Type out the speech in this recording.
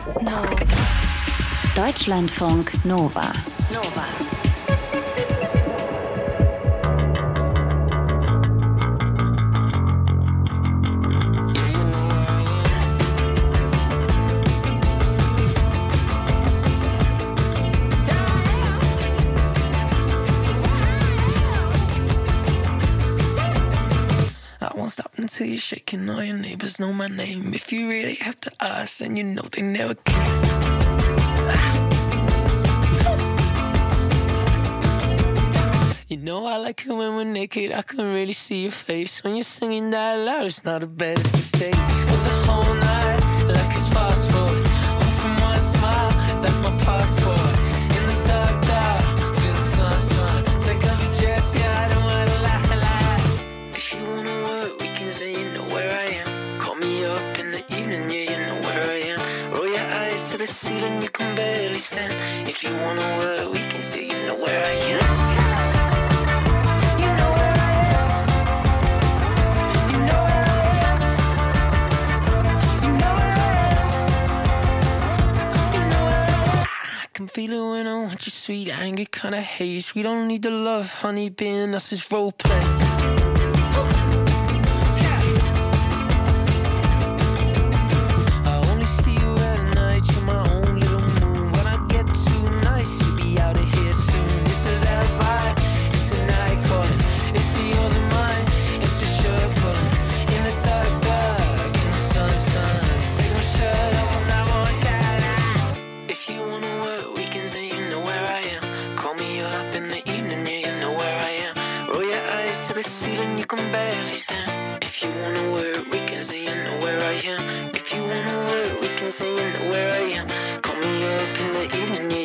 No. Deutschlandfunk Nova. Stop until you're shaking, all your neighbors know my name. If you really have to ask, then you know they never came. You know I like it when we're naked, I can really see your face. When you're singing that loud, it's not a bed, it's a stage. For the whole night, like it's fast forward. Home from one smile, that's my passport. In the dark, dark, to the sun. Take off your dress, yeah, I don't wanna lie. If you wanna work, we can say you know where I am. Call me up in the evening, yeah, you know where I am. Roll your eyes to the ceiling, you can barely stand. If you wanna work, we can say you know where I am. Can feel it when I want you, sweet anger, kinda haze. We don't need the love, honey, being us is roleplay. I only see you at night, you're my own little moon. When I get too nice, you'll be out of here soon. It's a that vibe, it's a night calling. It's a yours and mine, it's a shirt pulling. In the dark, dark, in the sun. Take my shirt off, I'm not one guy. If you wanna work, we can say you know where I am. Call me up in the evening, yeah, you know where I am. Roll your eyes to the ceiling, you can barely stand. If you wanna work, we can say you know where I am. If you wanna work, we can say you know where I am. Call me up in the evening,